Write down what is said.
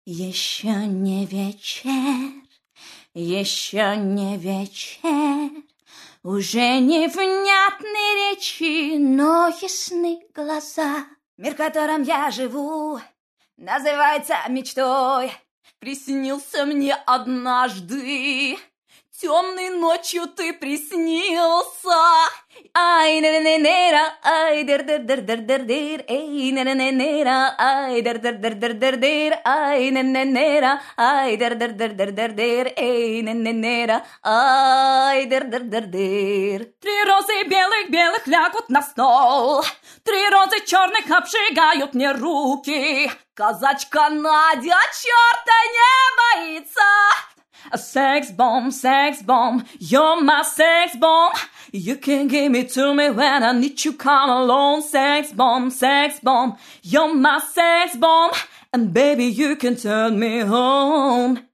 Еще не вечер, еще не вечер, уже невнятны речи, но ясны глаза. Мир, в котором я живу, называется мечтой. Приснился мне однажды, темной ночью ты приснился. Ай, нера, ай, дер, эй, нера, ай, дер, ай, нера, ай, дер, эй, нера, ай, дер. Три розы белых лягут на стол, три розы черных обжигают мне руки. Казачка Надя черта не боится. Sex bomb, you're my sex bomb. You can give it to me when I need you, come alone. Sex bomb, you're my sex bomb. And baby, you can turn me on.